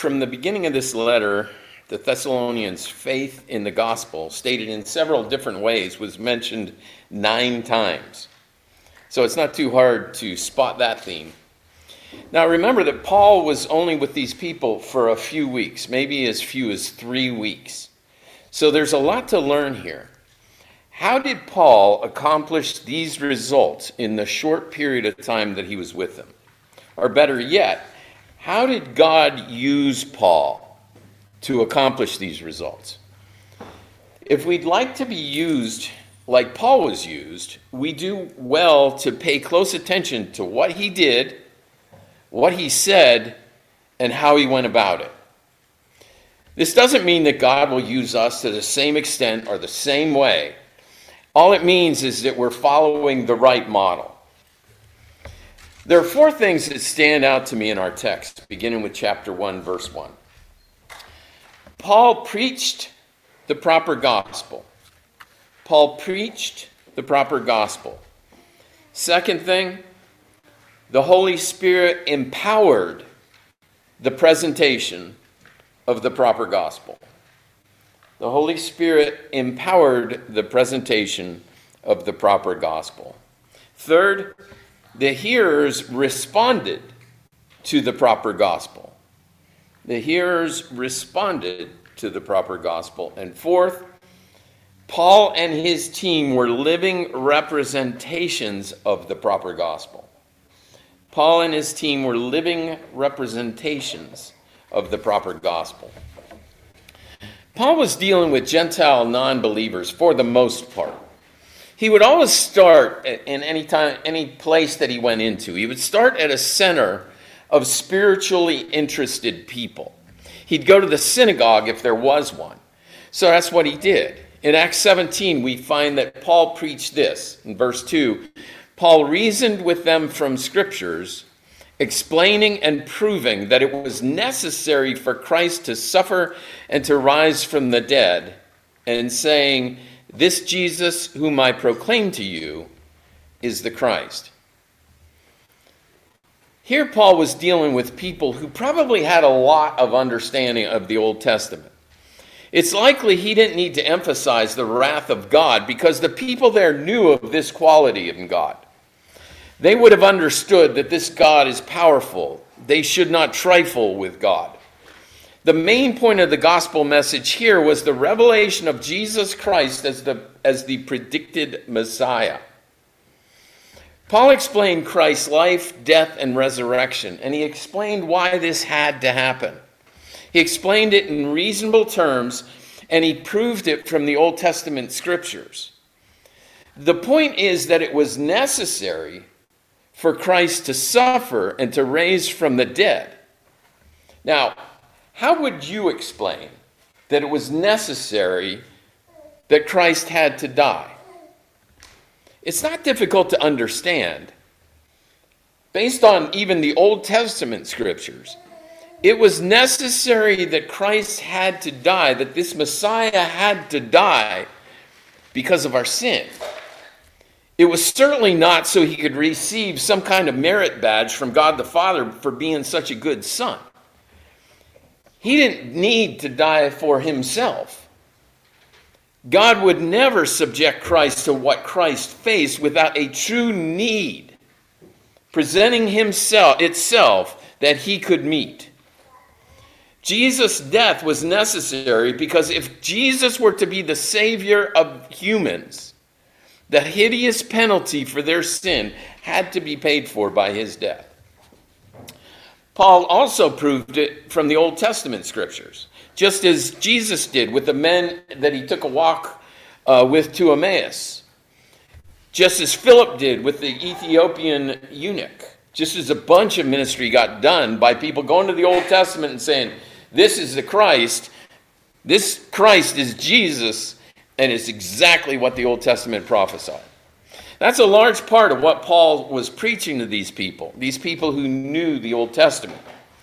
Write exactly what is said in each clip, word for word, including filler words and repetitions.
from the beginning of this letter, the Thessalonians' faith in the gospel, stated in several different ways, was mentioned nine times. So it's not too hard to spot that theme. Now remember that Paul was only with these people for a few weeks, maybe as few as three weeks. So there's a lot to learn here. How did Paul accomplish these results in the short period of time that he was with them? Or better yet, how did God use Paul to accomplish these results? If we'd like to be used like Paul was used, we do well to pay close attention to what he did, what he said, and how he went about it. This doesn't mean that God will use us to the same extent or the same way. All it means is that we're following the right model. There are four things that stand out to me in our text, beginning with chapter one, verse one. Paul preached the proper gospel. Paul preached the proper gospel. Second thing, the Holy Spirit empowered the presentation of the proper gospel. The Holy Spirit empowered the presentation of the proper gospel. Third, the hearers responded to the proper gospel. The hearers responded to the proper gospel. And fourth, Paul and his team were living representations of the proper gospel. Paul and his team were living representations of the proper gospel. Paul was dealing with Gentile non-believers for the most part. He would always start in any time, any place that he went into. He would start at a center of spiritually interested people. He'd go to the synagogue if there was one. So that's what he did. In Acts seventeen, we find that Paul preached this. In verse two, Paul reasoned with them from scriptures, explaining and proving that it was necessary for Christ to suffer and to rise from the dead, and saying, "This Jesus whom I proclaim to you is the Christ." Here Paul was dealing with people who probably had a lot of understanding of the Old Testament. It's likely he didn't need to emphasize the wrath of God because the people there knew of this quality in God. They would have understood that this God is powerful. They should not trifle with God. The main point of the gospel message here was the revelation of Jesus Christ as the, as the predicted Messiah. Paul explained Christ's life, death, and resurrection, and he explained why this had to happen. He explained it in reasonable terms, and he proved it from the Old Testament scriptures. The point is that it was necessary for Christ to suffer and to raise from the dead. Now, how would you explain that it was necessary that Christ had to die? It's not difficult to understand. Based on even the Old Testament scriptures, it was necessary that Christ had to die, that this Messiah had to die because of our sin. It was certainly not so he could receive some kind of merit badge from God the Father for being such a good son. He didn't need to die for himself. God would never subject Christ to what Christ faced without a true need, presenting himself itself that he could meet. Jesus' death was necessary because if Jesus were to be the Savior of humans, the hideous penalty for their sin had to be paid for by his death. Paul also proved it from the Old Testament scriptures, just as Jesus did with the men that he took a walk uh, with to Emmaus, just as Philip did with the Ethiopian eunuch, just as a bunch of ministry got done by people going to the Old Testament and saying, this is the Christ, this Christ is Jesus, and it's exactly what the Old Testament prophesied. That's a large part of what Paul was preaching to these people, these people who knew the Old Testament.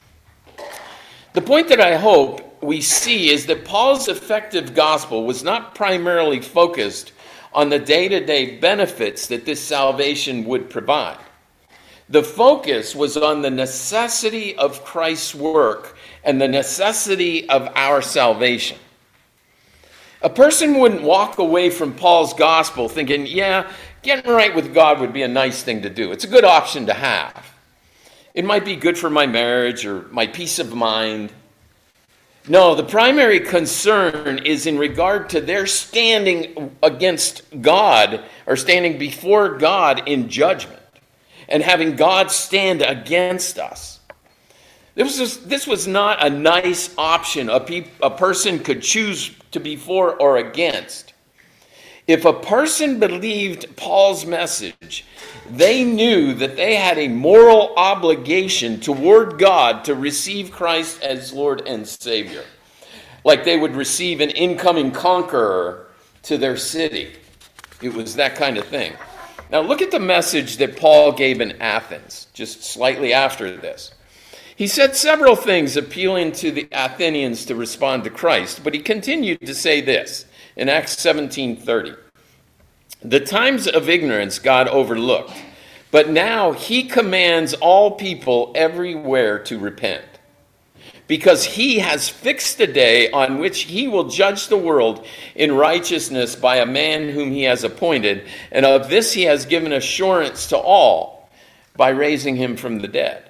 The point that I hope we see is that Paul's effective gospel was not primarily focused on the day-to-day benefits that this salvation would provide. The focus was on the necessity of Christ's work and the necessity of our salvation. A person wouldn't walk away from Paul's gospel thinking, yeah, getting right with God would be a nice thing to do. It's a good option to have. It might be good for my marriage or my peace of mind. No, the primary concern is in regard to their standing against God or standing before God in judgment and having God stand against us. This was, this was not a nice option a, pe- a person could choose to be for or against. If a person believed Paul's message, they knew that they had a moral obligation toward God to receive Christ as Lord and Savior, like they would receive an incoming conqueror to their city. It was that kind of thing. Now look at the message that Paul gave in Athens, just slightly after this. He said several things appealing to the Athenians to respond to Christ, but he continued to say this in Acts seventeen thirty. The times of ignorance God overlooked, but now he commands all people everywhere to repent, because he has fixed a day on which he will judge the world in righteousness by a man whom he has appointed, and of this he has given assurance to all by raising him from the dead.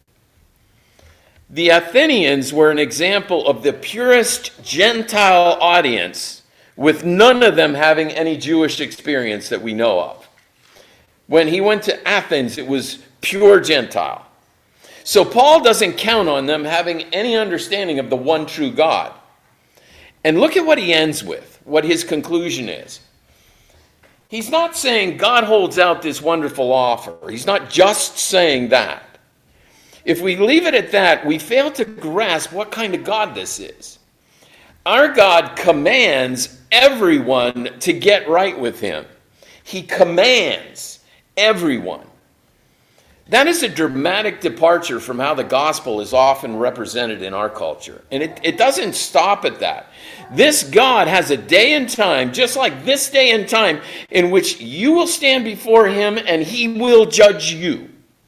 The Athenians were an example of the purest Gentile audience, with none of them having any Jewish experience that we know of. When he went to Athens, it was pure Gentile. So Paul doesn't count on them having any understanding of the one true God. And look at what he ends with, what his conclusion is. He's not saying God holds out this wonderful offer. He's not just saying that. If we leave it at that, we fail to grasp what kind of God this is. Our God commands everyone to get right with him. He commands everyone. That is a dramatic departure from how the gospel is often represented in our culture. And it, it doesn't stop at that. This God has a day and time, just like this day and time, in which you will stand before him and he will judge you.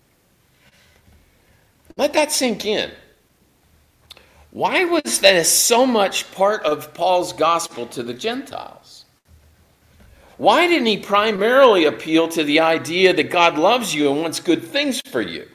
Let that sink in. Why was that so much part of Paul's gospel to the Gentiles? Why didn't he primarily appeal to the idea that God loves you and wants good things for you?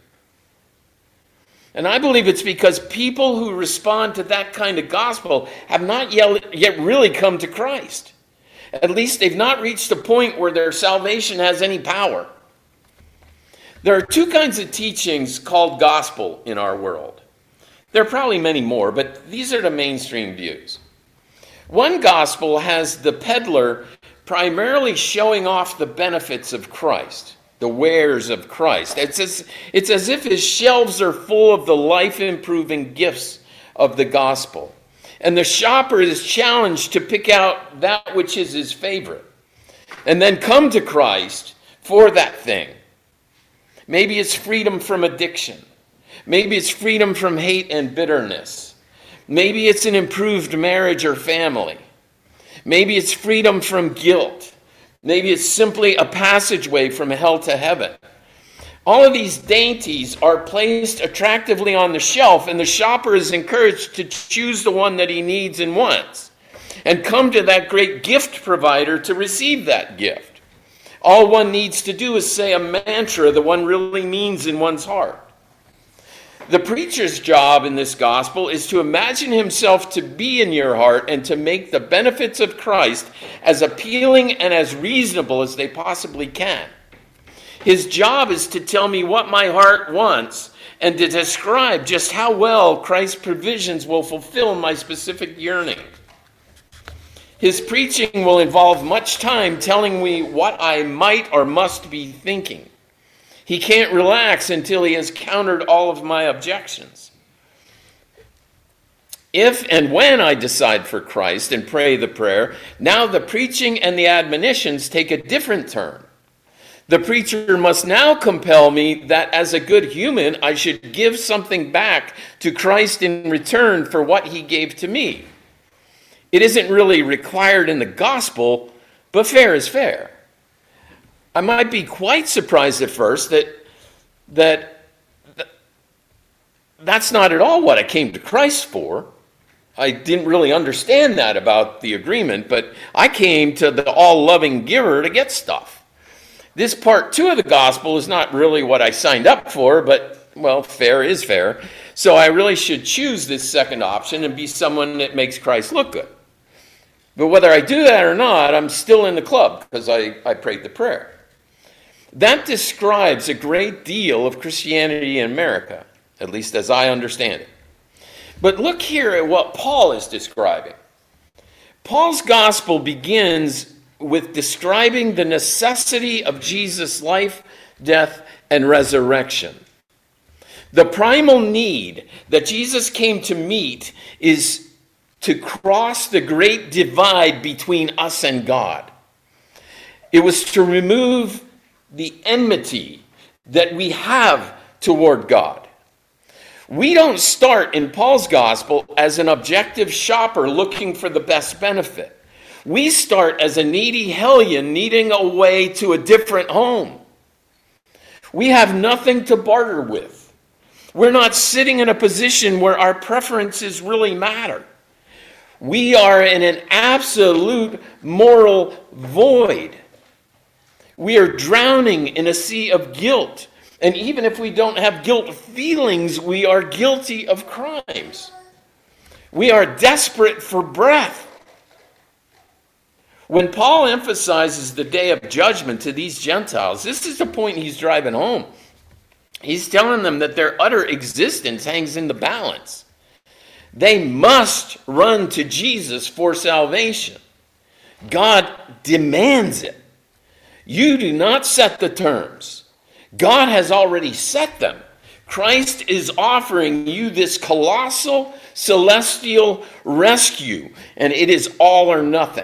And I believe it's because people who respond to that kind of gospel have not yet really come to Christ. At least they've not reached a point where their salvation has any power. There are two kinds of teachings called gospel in our world. There are probably many more, but these are the mainstream views. One gospel has the peddler primarily showing off the benefits of Christ, the wares of Christ. It's as, it's as if his shelves are full of the life-improving gifts of the gospel. And the shopper is challenged to pick out that which is his favorite, and then come to Christ for that thing. Maybe it's freedom from addiction. Maybe it's freedom from hate and bitterness. Maybe it's an improved marriage or family. Maybe it's freedom from guilt. Maybe it's simply a passageway from hell to heaven. All of these dainties are placed attractively on the shelf, and the shopper is encouraged to choose the one that he needs and wants, and come to that great gift provider to receive that gift. All one needs to do is say a mantra that one really means in one's heart. The preacher's job in this gospel is to imagine himself to be in your heart and to make the benefits of Christ as appealing and as reasonable as they possibly can. His job is to tell me what my heart wants and to describe just how well Christ's provisions will fulfill my specific yearning. His preaching will involve much time telling me what I might or must be thinking. He can't relax until he has countered all of my objections. If and when I decide for Christ and pray the prayer, now the preaching and the admonitions take a different turn. The preacher must now compel me that as a good human, I should give something back to Christ in return for what he gave to me. It isn't really required in the gospel, but fair is fair. I might be quite surprised at first that that th- that's not at all what I came to Christ for. I didn't really understand that about the agreement, but I came to the all-loving giver to get stuff. This part two of the gospel is not really what I signed up for, but, well, fair is fair. So I really should choose this second option and be someone that makes Christ look good. But whether I do that or not, I'm still in the club because I, I prayed the prayer. That describes a great deal of Christianity in America, at least as I understand it. But look here at what Paul is describing. Paul's gospel begins with describing the necessity of Jesus' life, death, and resurrection. The primal need that Jesus came to meet is to cross the great divide between us and God. It was to remove the enmity that we have toward God. We don't start in Paul's gospel as an objective shopper looking for the best benefit. We start as a needy hellion needing a way to a different home. We have nothing to barter with. We're not sitting in a position where our preferences really matter. We are in an absolute moral void. We are drowning in a sea of guilt. And even if we don't have guilt feelings, we are guilty of crimes. We are desperate for breath. When Paul emphasizes the day of judgment to these Gentiles, this is the point he's driving home. He's telling them that their utter existence hangs in the balance. They must run to Jesus for salvation. God demands it. You do not set the terms. God has already set them. Christ is offering you this colossal celestial rescue, and it is all or nothing.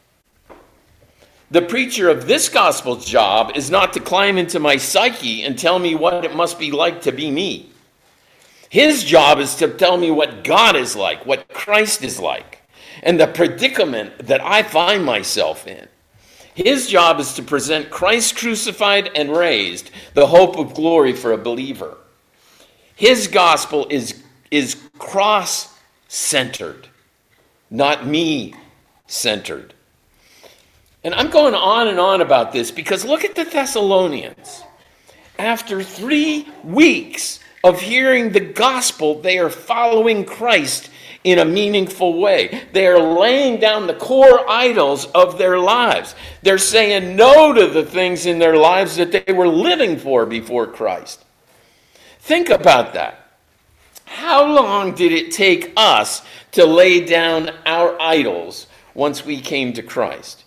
The preacher of this gospel job is not to climb into my psyche and tell me what it must be like to be me. His job is to tell me what God is like, what Christ is like, and the predicament that I find myself in. His job is to present Christ crucified and raised, the hope of glory for a believer. His gospel is, is cross-centered, not me-centered. And I'm going on and on about this because look at the Thessalonians. After three weeks of hearing the gospel, they are following Christ in a meaningful way. They are laying down the core idols of their lives. They're saying no to the things in their lives that they were living for before Christ. Think about that. How long did it take us to lay down our idols once we came to Christ?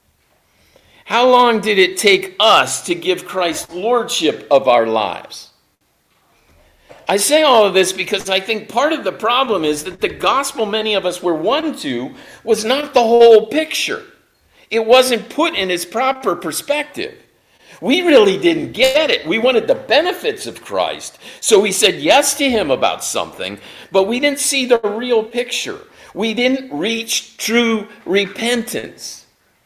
How long did it take us to give Christ lordship of our lives? I say all of this because I think part of the problem is that the gospel many of us were won to was not the whole picture. It wasn't put in its proper perspective. We really didn't get it. We wanted the benefits of Christ. So we said yes to him about something, but we didn't see the real picture. We didn't reach true repentance.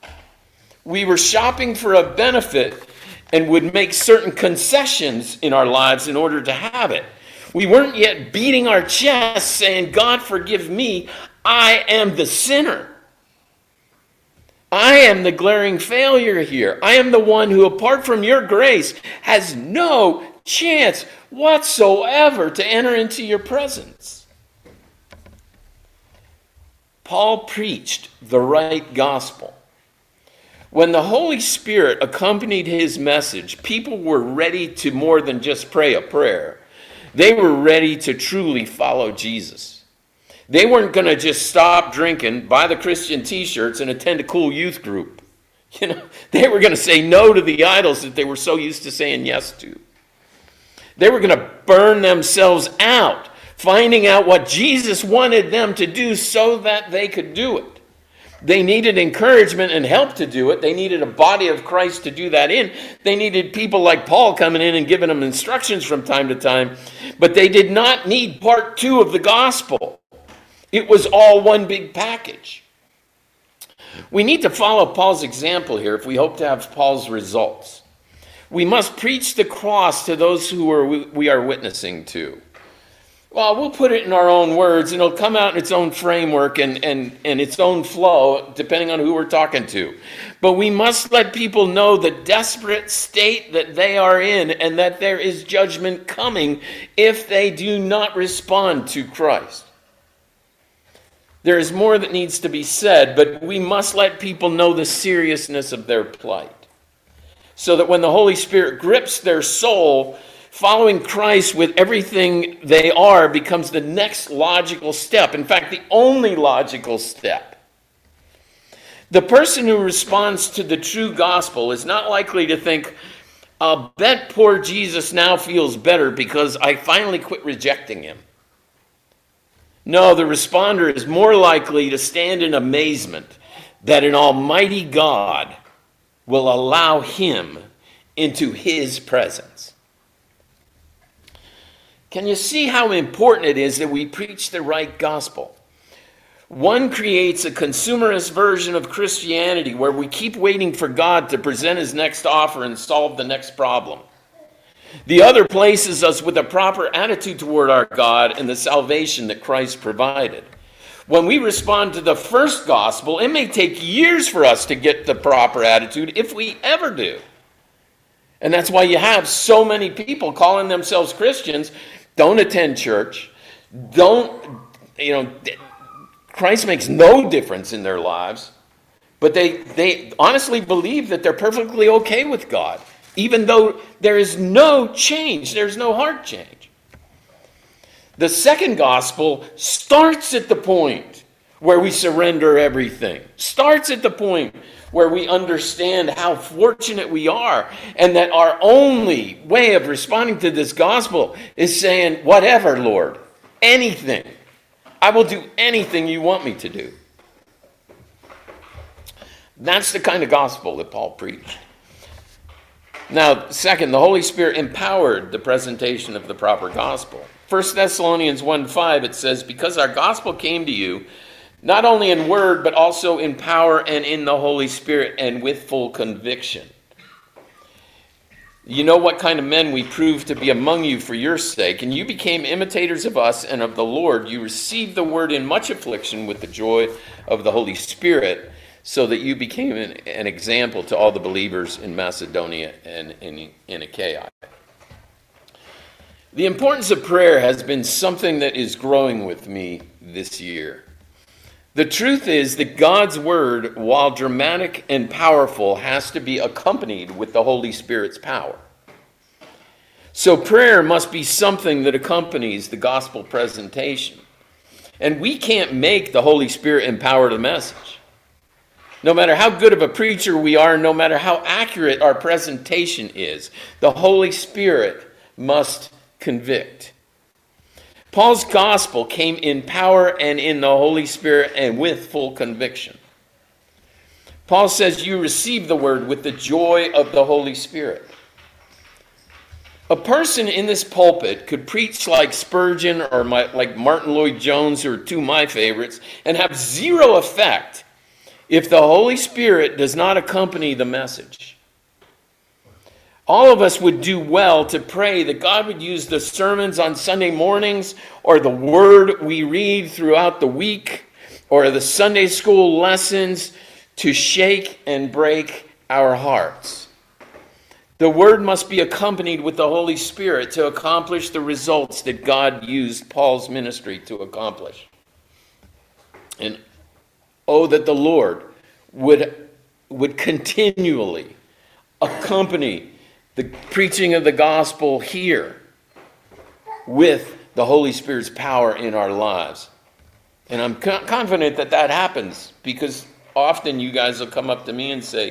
We were shopping for a benefit and would make certain concessions in our lives in order to have it. We weren't yet beating our chests saying, God, forgive me. I am the sinner. I am the glaring failure here. I am the one who, apart from your grace, has no chance whatsoever to enter into your presence. Paul preached the right gospel. When the Holy Spirit accompanied his message, people were ready to more than just pray a prayer. They were ready to truly follow Jesus. They weren't going to just stop drinking, buy the Christian t-shirts, and attend a cool youth group. You know, they were going to say no to the idols that they were so used to saying yes to. They were going to burn themselves out, finding out what Jesus wanted them to do so that they could do it. They needed encouragement and help to do it. They needed a body of Christ to do that in. They needed people like Paul coming in and giving them instructions from time to time. But they did not need part two of the gospel. It was all one big package. We need to follow Paul's example here if we hope to have Paul's results. We must preach the cross to those who are, we are witnessing to. Well, we'll put it in our own words, and it'll come out in its own framework and, and, and its own flow, depending on who we're talking to. But we must let people know the desperate state that they are in, and that there is judgment coming if they do not respond to Christ. There is more that needs to be said, but we must let people know the seriousness of their plight, so that when the Holy Spirit grips their soul, following Christ with everything they are becomes the next logical step. In fact, the only logical step. The person who responds to the true gospel is not likely to think, I'll bet poor Jesus now feels better because I finally quit rejecting him. No, the responder is more likely to stand in amazement that an almighty God will allow him into his presence. Can you see how important it is that we preach the right gospel? One creates a consumerist version of Christianity where we keep waiting for God to present his next offer and solve the next problem. The other places us with a proper attitude toward our God and the salvation that Christ provided. When we respond to the first gospel, it may take years for us to get the proper attitude, if we ever do. And that's why you have so many people calling themselves Christians, don't attend church, don't, you know, Christ makes no difference in their lives, but they, they honestly believe that they're perfectly okay with God, even though there is no change, there's no heart change. The second gospel starts at the point where we surrender everything, starts at the point where we understand how fortunate we are, and that our only way of responding to this gospel is saying, whatever, Lord, anything. I will do anything you want me to do. That's the kind of gospel that Paul preached. Now, second, the Holy Spirit empowered the presentation of the proper gospel. First Thessalonians one five, it says, because our gospel came to you, not only in word, but also in power and in the Holy Spirit and with full conviction. You know what kind of men we proved to be among you for your sake, and you became imitators of us and of the Lord. You received the word in much affliction with the joy of the Holy Spirit, so that you became an, an example to all the believers in Macedonia and in, in Achaia. The importance of prayer has been something that is growing with me this year. The truth is that God's word, while dramatic and powerful, has to be accompanied with the Holy Spirit's power. So prayer must be something that accompanies the gospel presentation. And we can't make the Holy Spirit empower the message. No matter how good of a preacher we are, no matter how accurate our presentation is, the Holy Spirit must convict. Paul's gospel came in power and in the Holy Spirit and with full conviction. Paul says you receive the word with the joy of the Holy Spirit. A person in this pulpit could preach like Spurgeon or my, like Martin Lloyd-Jones, who are two of my favorites, and have zero effect if the Holy Spirit does not accompany the message. All of us would do well to pray that God would use the sermons on Sunday mornings, or the word we read throughout the week, or the Sunday school lessons to shake and break our hearts. The word must be accompanied with the Holy Spirit to accomplish the results that God used Paul's ministry to accomplish. And oh, that the Lord would, would continually accompany the preaching of the gospel here with the Holy Spirit's power in our lives. And I'm co- confident that that happens, because often you guys will come up to me and say,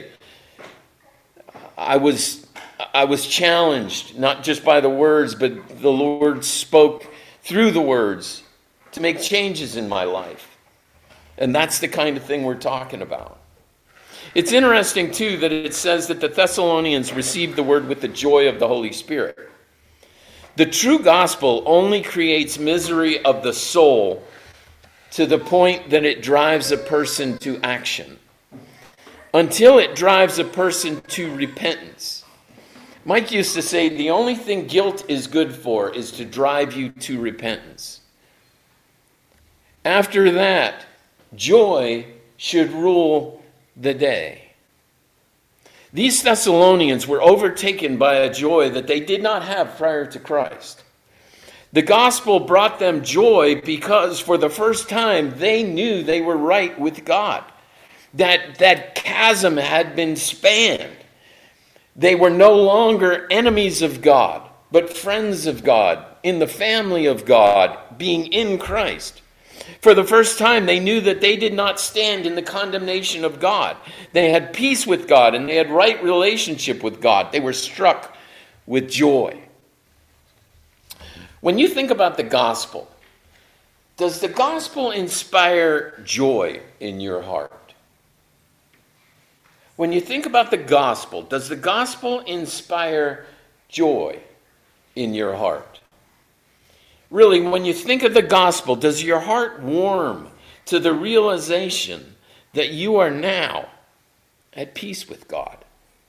I was, I was challenged, not just by the words, but the Lord spoke through the words to make changes in my life. And that's the kind of thing we're talking about. It's interesting, too, that it says that the Thessalonians received the word with the joy of the Holy Spirit. The true gospel only creates misery of the soul to the point that it drives a person to action, until it drives a person to repentance. Mike used to say, the only thing guilt is good for is to drive you to repentance. After that, joy should rule the day. These Thessalonians were overtaken by a joy that they did not have prior to Christ. The gospel brought them joy because for the first time they knew they were right with God. That, that chasm had been spanned. They were no longer enemies of God, but friends of God, in the family of God, being in Christ. For the first time, they knew that they did not stand in the condemnation of God. They had peace with God, and they had right relationship with God. They were struck with joy. When you think about the gospel, does the gospel inspire joy in your heart? When you think about the gospel, does the gospel inspire joy in your heart? Really, when you think of the gospel, does your heart warm to the realization that you are now at peace with God?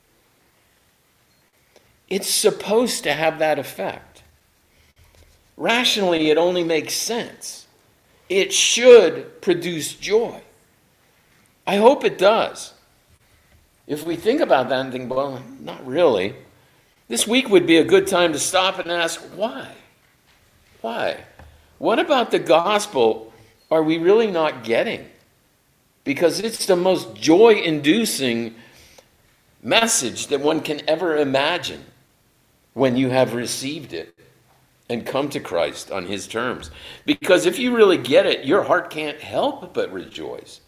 It's supposed to have that effect. Rationally, it only makes sense. It should produce joy. I hope it does. If we think about that and think, well, not really, this week would be a good time to stop and ask, why? Why? What about the gospel are we really not getting? Because it's the most joy-inducing message that one can ever imagine when you have received it and come to Christ on his terms. Because if you really get it, your heart can't help but rejoice.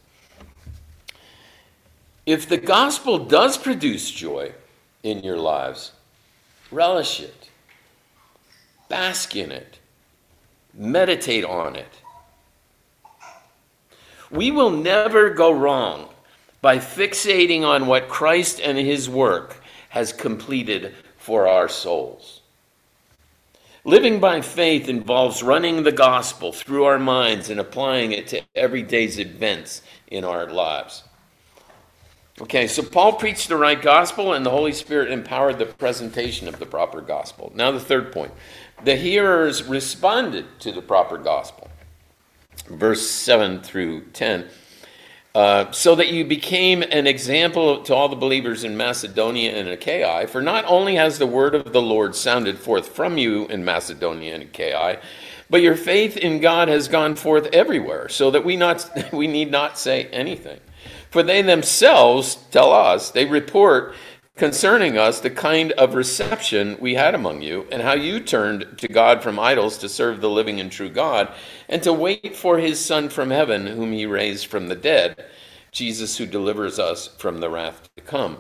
If the gospel does produce joy in your lives, relish it, bask in it, meditate on it. We will never go wrong by fixating on what Christ and his work has completed for our souls. Living by faith involves running the gospel through our minds and applying it to everyday's events in our lives. Okay, so Paul preached the right gospel and the Holy Spirit empowered the presentation of the proper gospel. Now the third point. The hearers responded to the proper gospel. Verse seven through ten. Uh, so that you became an example to all the believers in Macedonia and Achaia. For not only has the word of the Lord sounded forth from you in Macedonia and Achaia, but your faith in God has gone forth everywhere, so that we not we need not say anything. For they themselves tell us, they report concerning us the kind of reception we had among you, and how you turned to God from idols to serve the living and true God, and to wait for his Son from heaven, whom he raised from the dead, Jesus who delivers us from the wrath to come.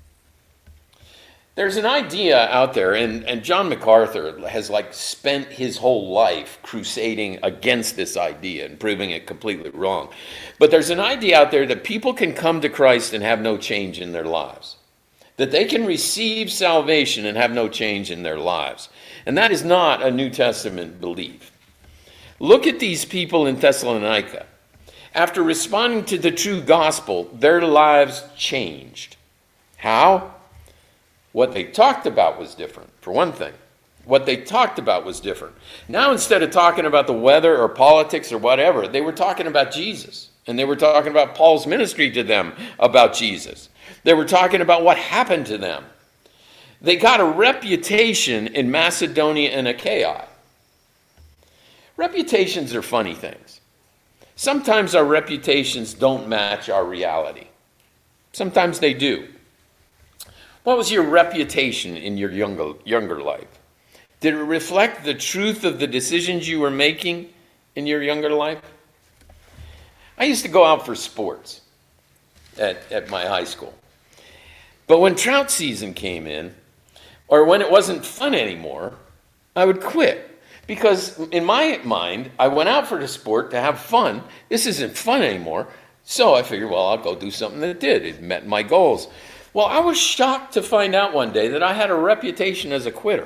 There's an idea out there, and, and John MacArthur has like spent his whole life crusading against this idea and proving it completely wrong. But there's an idea out there that people can come to Christ and have no change in their lives. That they can receive salvation and have no change in their lives. And that is not a New Testament belief. Look at these people in Thessalonica. After responding to the true gospel, their lives changed. How? What they talked about was different, for one thing. What they talked about was different. Now, instead of talking about the weather or politics or whatever, they were talking about Jesus. And they were talking about Paul's ministry to them about Jesus. They were talking about what happened to them. They got a reputation in Macedonia and Achaia. Reputations are funny things. Sometimes our reputations don't match our reality. Sometimes they do. What was your reputation in your younger, younger life? Did it reflect the truth of the decisions you were making in your younger life? I used to go out for sports at, at my high school. But when trout season came in, or when it wasn't fun anymore, I would quit. Because in my mind, I went out for the sport to have fun. This isn't fun anymore. So I figured, well, I'll go do something that did. It met my goals. Well, I was shocked to find out one day that I had a reputation as a quitter.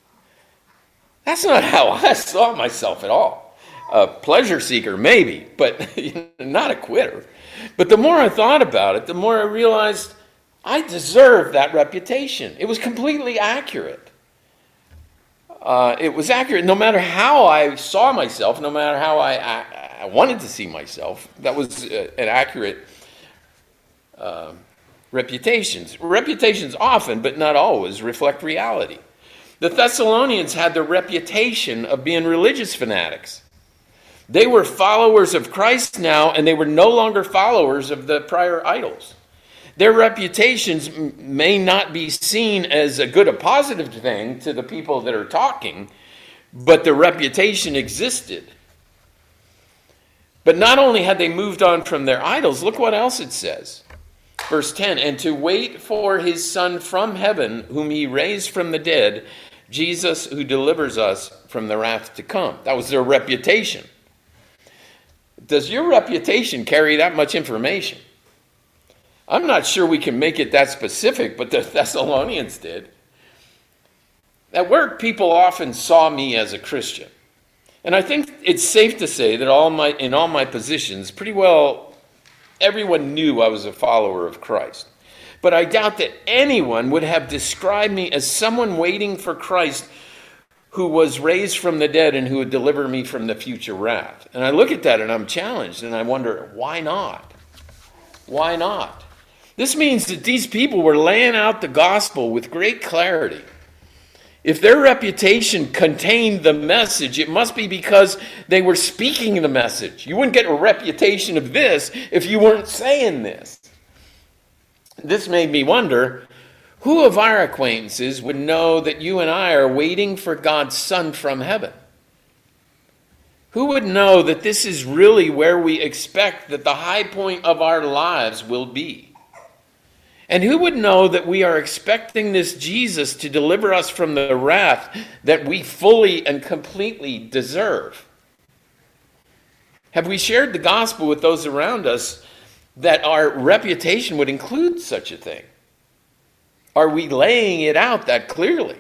That's not how I saw myself at all. A pleasure seeker, maybe, but not a quitter. But the more I thought about it, the more I realized I deserved that reputation. It was completely accurate. Uh, it was accurate no matter how I saw myself, no matter how I, I, I wanted to see myself. That was uh, an accurate uh, reputations. Reputations often, but not always, reflect reality. The Thessalonians had the reputation of being religious fanatics. They were followers of Christ now, and they were no longer followers of the prior idols. Their reputations may not be seen as a good, a positive thing to the people that are talking, but the reputation existed. But not only had they moved on from their idols, look what else it says. Verse ten, and to wait for his Son from heaven, whom he raised from the dead, Jesus who delivers us from the wrath to come. That was their reputation. Does your reputation carry that much information? I'm not sure we can make it that specific, but the Thessalonians did. At work, people often saw me as a Christian. And I think it's safe to say that all my in all my positions, pretty well everyone knew I was a follower of Christ. But I doubt that anyone would have described me as someone waiting for Christ who was raised from the dead and who would deliver me from the future wrath. And I look at that and I'm challenged and I wonder, why not? Why not? This means that these people were laying out the gospel with great clarity. If their reputation contained the message, it must be because they were speaking the message. You wouldn't get a reputation of this if you weren't saying this. This made me wonder, who of our acquaintances would know that you and I are waiting for God's Son from heaven? Who would know that this is really where we expect that the high point of our lives will be? And who would know that we are expecting this Jesus to deliver us from the wrath that we fully and completely deserve? Have we shared the gospel with those around us that our reputation would include such a thing? Are we laying it out that clearly?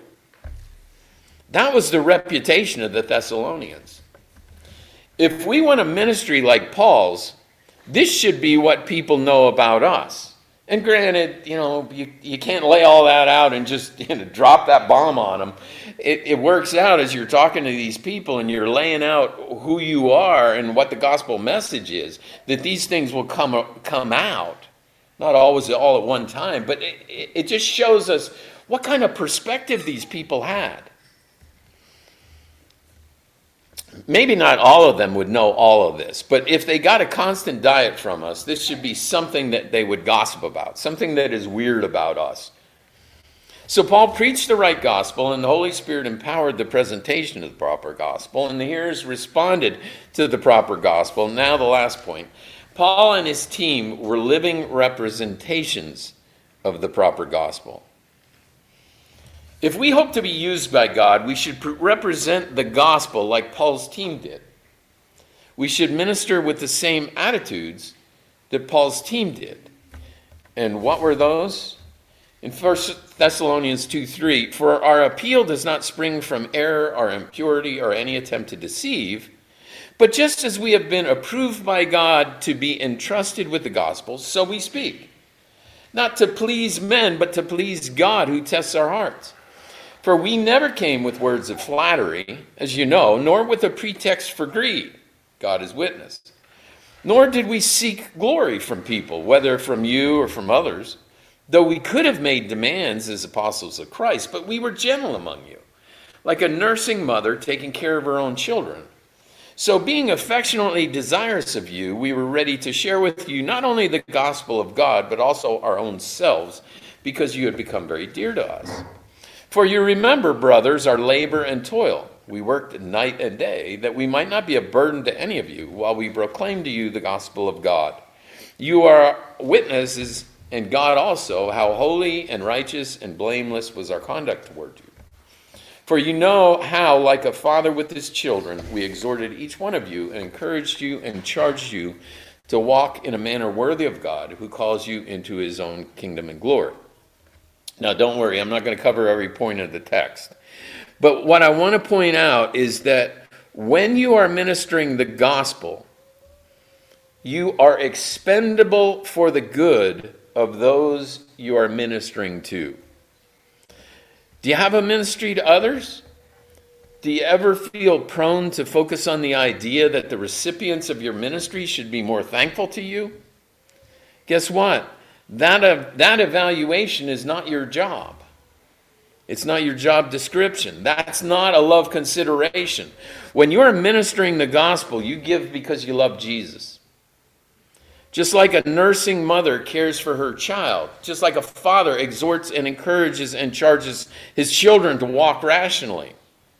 That was the reputation of the Thessalonians. If we want a ministry like Paul's, this should be what people know about us. And granted, you know, you, you can't lay all that out and just you know, drop that bomb on them. It, it works out as you're talking to these people and you're laying out who you are and what the gospel message is, that these things will come, come out. Not always all at one time, but it, it just shows us what kind of perspective these people had. Maybe not all of them would know all of this, but if they got a constant diet from us, this should be something that they would gossip about, something that is weird about us. So Paul preached the right gospel, and the Holy Spirit empowered the presentation of the proper gospel, and the hearers responded to the proper gospel. Now the last point. Paul and his team were living representations of the proper gospel. If we hope to be used by God, we should represent the gospel like Paul's team did. We should minister with the same attitudes that Paul's team did. And what were those? In First Thessalonians two three, for our appeal does not spring from error or impurity or any attempt to deceive, but just as we have been approved by God to be entrusted with the gospel, so we speak. Not to please men, but to please God who tests our hearts. For we never came with words of flattery, as you know, nor with a pretext for greed. God is witness. Nor did we seek glory from people, whether from you or from others, though we could have made demands as apostles of Christ, but we were gentle among you, like a nursing mother taking care of her own children. So being affectionately desirous of you, we were ready to share with you not only the gospel of God, but also our own selves, because you had become very dear to us. For you remember, brothers, our labor and toil. We worked night and day, that we might not be a burden to any of you, while we proclaim to you the gospel of God. You are witnesses, and God also, how holy and righteous and blameless was our conduct toward you. For you know how, like a father with his children, we exhorted each one of you and encouraged you and charged you to walk in a manner worthy of God, who calls you into his own kingdom and glory. Now, don't worry, I'm not going to cover every point of the text. But what I want to point out is that when you are ministering the gospel, you are expendable for the good of those you are ministering to? Do you have a ministry to others? Do you ever feel prone to focus on the idea that the recipients of your ministry should be more thankful to you? Guess what? That, uh, that evaluation is not your job. It's not your job description. That's not a love consideration. When you're ministering the gospel, you give because you love Jesus. Just like a nursing mother cares for her child, just like a father exhorts and encourages and charges his children to walk rationally.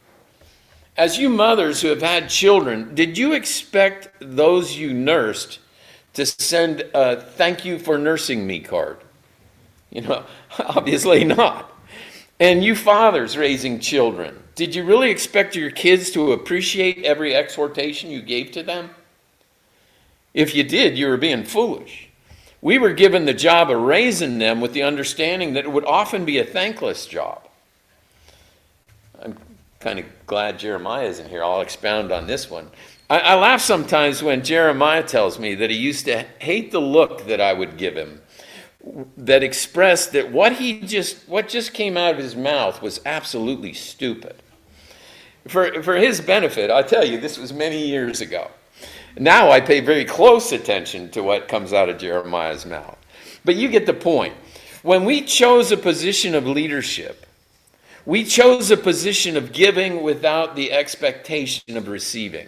As you mothers who have had children, did you expect those you nursed to send a thank you for nursing me card? You know, obviously not. And you fathers raising children, did you really expect your kids to appreciate every exhortation you gave to them? If you did, you were being foolish. We were given the job of raising them with the understanding that it would often be a thankless job. I'm kind of glad Jeremiah isn't here. I'll expound on this one. I, I laugh sometimes when Jeremiah tells me that he used to hate the look that I would give him, that expressed that what he just what just came out of his mouth was absolutely stupid. For, for his benefit, I'll tell you, this was many years ago. Now I pay very close attention to what comes out of Jeremiah's mouth. But you get the point. When we chose a position of leadership, we chose a position of giving without the expectation of receiving.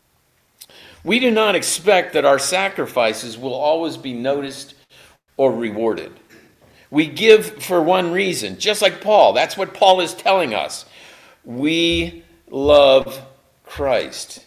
We do not expect that our sacrifices will always be noticed or rewarded. We give for one reason, just like Paul. That's what Paul is telling us. We love Christ.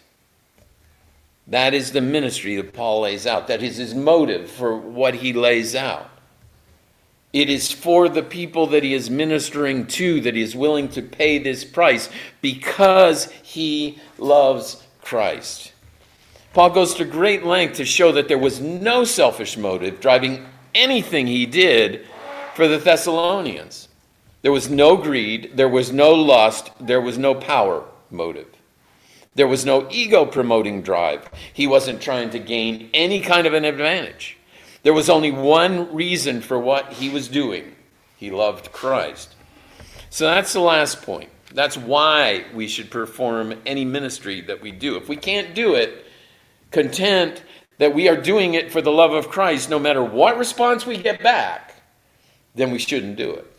That is the ministry that Paul lays out. That is his motive for what he lays out. It is for the people that he is ministering to that he is willing to pay this price because he loves Christ. Paul goes to great length to show that there was no selfish motive driving anything he did for the Thessalonians. There was no greed, there was no lust, there was no power motive. There was no ego-promoting drive. He wasn't trying to gain any kind of an advantage. There was only one reason for what he was doing. He loved Christ. So that's the last point. That's why we should perform any ministry that we do. If we can't do it, content that we are doing it for the love of Christ, no matter what response we get back, then we shouldn't do it.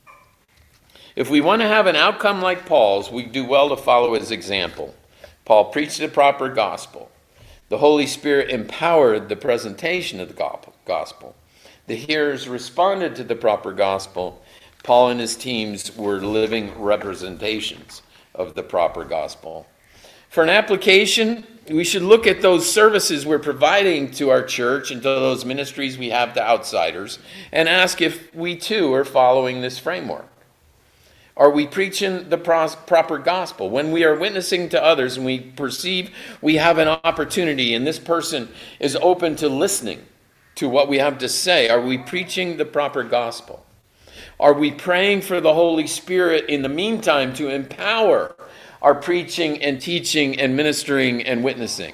If we want to have an outcome like Paul's, we do well to follow his example. Paul preached the proper gospel. The Holy Spirit empowered the presentation of the gospel. The hearers responded to the proper gospel. Paul and his teams were living representations of the proper gospel. For an application, we should look at those services we're providing to our church and to those ministries we have to outsiders and ask if we too are following this framework. Are we preaching the proper gospel? When we are witnessing to others and we perceive we have an opportunity and this person is open to listening to what we have to say, are we preaching the proper gospel? Are we praying for the Holy Spirit in the meantime to empower our preaching and teaching and ministering and witnessing?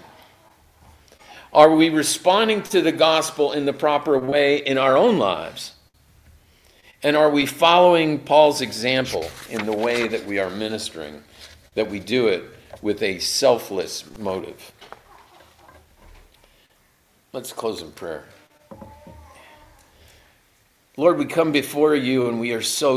Are we responding to the gospel in the proper way in our own lives? And are we following Paul's example in the way that we are ministering, that we do it with a selfless motive? Let's close in prayer. Lord, we come before you and we are so